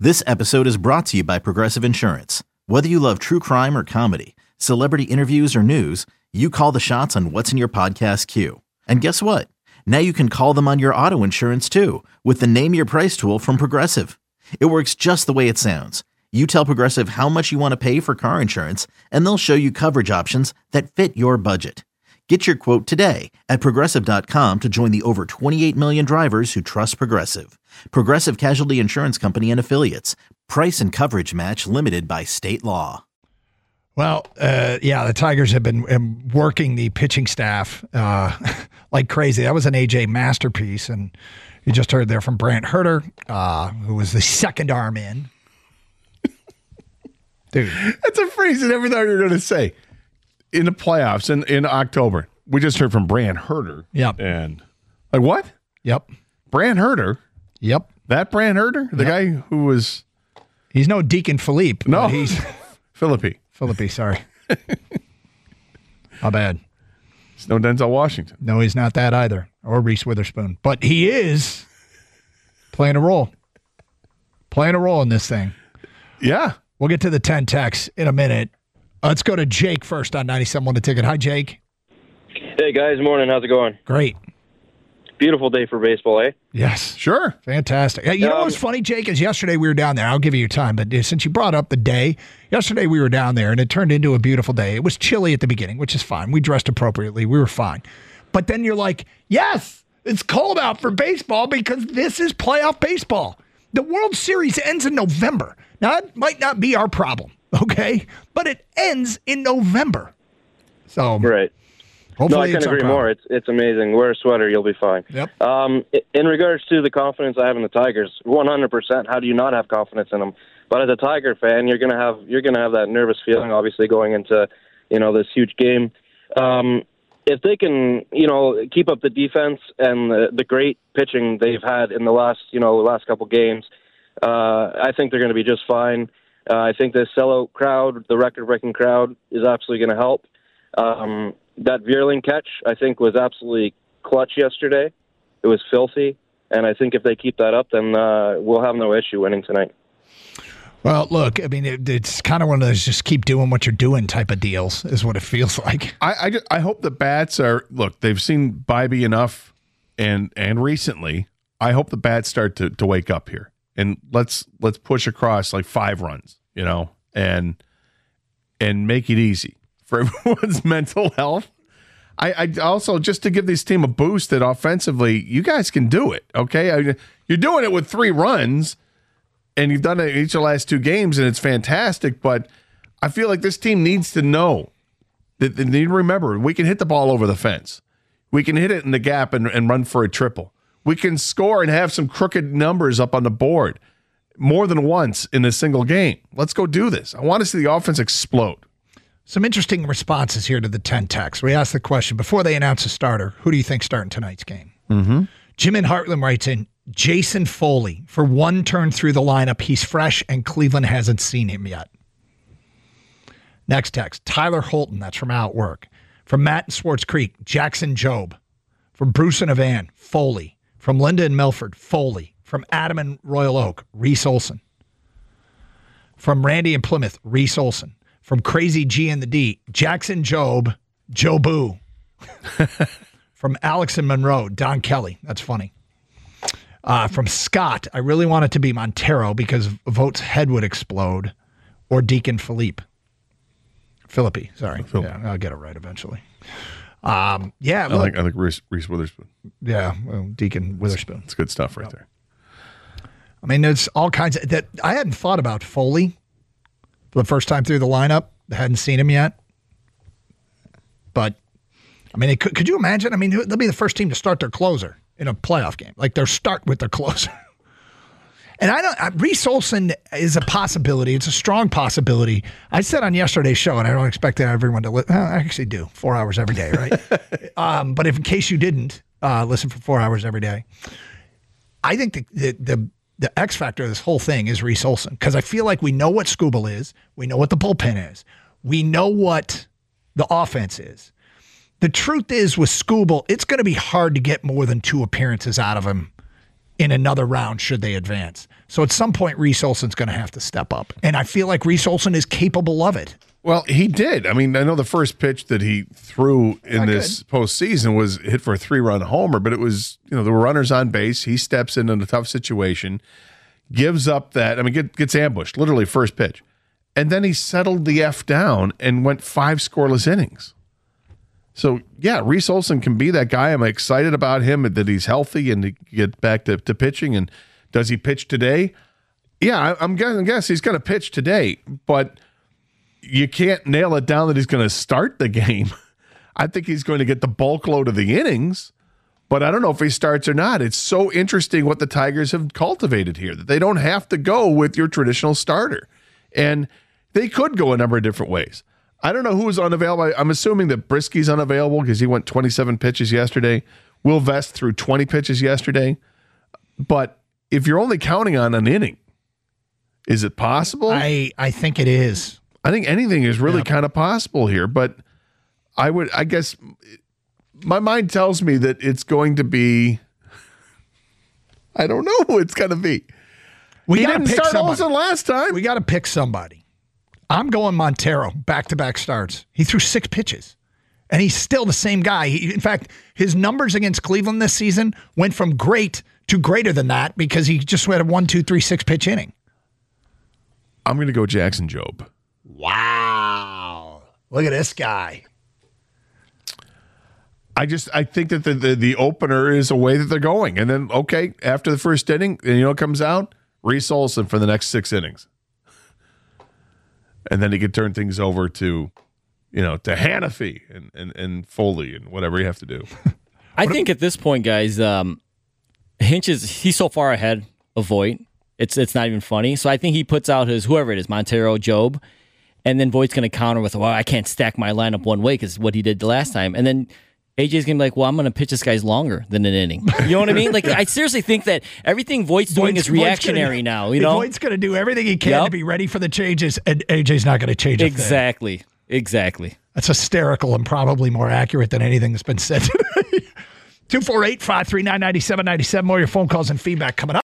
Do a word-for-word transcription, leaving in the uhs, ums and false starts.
This episode is brought to you by Progressive Insurance. Whether you love true crime or comedy, celebrity interviews or news, you call the shots on what's in your podcast queue. And guess what? Now you can call them on your auto insurance too with the Name Your Price tool from Progressive. It works just the way it sounds. You tell Progressive how much you want to pay for car insurance, and they'll show you coverage options that fit your budget. Get your quote today at Progressive dot com to join the over twenty-eight million drivers who trust Progressive. Progressive Casualty Insurance Company and Affiliates. Price and coverage match limited by state law. Well, uh, yeah, the Tigers have been um, working the pitching staff uh, like crazy. That was an A J masterpiece, and you just heard there from Brant Herter, uh, who was the second arm in. Dude. That's a phrase I never thought you were going to say. In the playoffs in, in October, we just heard from Brant Herter. Yep. And like what? Yep. Brant Herter? Yep. That Brant Herter? The yep. guy who was... He's no Deacon Philippe. No. He's Philippi. Philippi, sorry. My bad. It's no Denzel Washington. No, he's not that either. Or Reese Witherspoon. But he is playing a role. Playing a role in this thing. Yeah. We'll get to the ten texts in a minute. Let's go to Jake first on ninety-seven point one The Ticket. Hi, Jake. Hey, guys. Morning. How's it going? Great. Beautiful day for baseball, eh? Yes. Sure. Fantastic. You um, know what's funny, Jake, is yesterday we were down there. I'll give you your time, but since you brought up the day, yesterday we were down there, and it turned into a beautiful day. It was chilly at the beginning, which is fine. We dressed appropriately. We were fine. But then you're like, yes, it's cold out for baseball because this is playoff baseball. The World Series ends in November. Now, that might not be our problem. Okay, but it ends in November. So right. Hopefully no, I can't agree more. It's it's amazing. Wear a sweater, you'll be fine. Yep. Um, in regards to the confidence I have in the Tigers, one hundred percent. How do you not have confidence in them? But as a Tiger fan, you're gonna have you're gonna have that nervous feeling, obviously, going into you know this huge game. Um, if they can, you know, keep up the defense and the, the great pitching they've had in the last you know last couple games, uh, I think they're going to be just fine. Uh, I think the sellout crowd, the record-breaking crowd, is absolutely going to help. Um, that Vierling catch, I think, was absolutely clutch yesterday. It was filthy, and I think if they keep that up, then uh, we'll have no issue winning tonight. Well, look, I mean, it, it's kind of one of those just keep doing what you're doing type of deals is what it feels like. I, I, I hope the bats are, look, they've seen Bybee enough, and and recently, I hope the bats start to, to wake up here. And let's let's push across like five runs, you know, and and make it easy for everyone's mental health. I, I also, just to give this team a boost that offensively, you guys can do it, okay? I, you're doing it with three runs, and you've done it each of the last two games, and it's fantastic, but I feel like this team needs to know that they need to remember, we can hit the ball over the fence. We can hit it in the gap and, and run for a triple. We can score and have some crooked numbers up on the board more than once in a single game. Let's go do this. I want to see the offense explode. Some interesting responses here to the ten texts. We asked the question, before they announce a starter, who do you think starting tonight's game? Mm-hmm. Jim in Heartland writes in, Jason Foley. For one turn through the lineup, he's fresh and Cleveland hasn't seen him yet. Next text, Tyler Holton. That's from Out Work. From Matt in Swartz Creek, Jackson Jobe. From Bruce and Evan, Foley. From Linda in Milford, Foley. From Adam in Royal Oak, Reese Olson. From Randy in Plymouth, Reese Olson. From Crazy G in the D, Jackson Jobe, Joe Boo. From Alex in Monroe, Don Kelly. That's funny. Uh, from Scott, I really want it to be Montero because Vogt's head would explode. Or Deacon Philippe. Philippi, sorry. Phil. Yeah, I'll get it right eventually. Um, yeah, I like I like Reese, Reese Witherspoon. Yeah, well, Deacon Witherspoon. It's good stuff right yep. there. I mean, there's all kinds of that. I hadn't thought about Foley for the first time through the lineup. I hadn't seen him yet, but I mean, it could, could you imagine? I mean, they'll be the first team to start their closer in a playoff game. Like they'll start with their closer. And I don't. I, Reese Olson is a possibility. It's a strong possibility. I said on yesterday's show, and I don't expect everyone to. Li- well, I actually do four hours every day, right? um, but if in case you didn't uh, listen for four hours every day, I think the the the, the X factor of this whole thing is Reese Olson, because I feel like we know what Skubal is, we know what the bullpen is, we know what the offense is. The truth is with Skubal, it's going to be hard to get more than two appearances out of him in another round should they advance. So at some point, Reese Olson's going to have to step up. And I feel like Reese Olson is capable of it. Well, he did. I mean, I know the first pitch that he threw in Not this good. postseason was hit for a three-run homer, but it was, you know, there were runners on base. He steps in in a tough situation, gives up that, I mean, get, gets ambushed, literally first pitch. And then he settled the F down and went five scoreless innings. So, yeah, Reese Olson can be that guy. I'm excited about him, that he's healthy and to get back to, to pitching. And does he pitch today? Yeah, I, I'm going to guess he's going to pitch today, but you can't nail it down that he's going to start the game. I think he's going to get the bulk load of the innings, but I don't know if he starts or not. It's so interesting what the Tigers have cultivated here, that they don't have to go with your traditional starter. And they could go a number of different ways. I don't know who's unavailable. I'm assuming that Brisky's unavailable because he went twenty-seven pitches yesterday. Will Vest threw twenty pitches yesterday. But if you're only counting on an inning, is it possible? I, I think it is. I think anything is really Yep. kind of possible here, but I would, I guess, my mind tells me that it's going to be. I don't know who it's going to be. We he gotta didn't pick start somebody. Olsen last time. We got to pick somebody. I'm going Montero, back-to-back starts. He threw six pitches, and he's still the same guy. He, in fact, his numbers against Cleveland this season went from great to greater than that because he just had a one, two, three, six pitch inning. I'm going to go Jackson Jobe. Wow. Look at this guy. I just I think that the, the the opener is a way that they're going, and then okay after the first inning, and you know what comes out? Reese Olson for the next six innings, and then he could turn things over to, you know, to Hannafy and and, and Foley and whatever you have to do. I think at this point, guys, um, Hinch is he's so far ahead of Voit. It's it's not even funny. So I think he puts out his whoever it is, Montero, Jobe, and then Voigt's going to counter with, well, I can't stack my lineup one way because what he did the last time, and then A J's going to be like, well, I'm going to pitch this guy's longer than an inning. You know what I mean? Like, I seriously think that everything Voigt's doing Voigt's- is reactionary Voigt's gonna, now. You know, Voigt's going to do everything he can Yep. to be ready for the changes, and A J's not going to change a thing. exactly, exactly. That's hysterical and probably more accurate than anything that's been said today. two four eight, five three nine, nine seven nine seven. More of your phone calls and feedback coming up.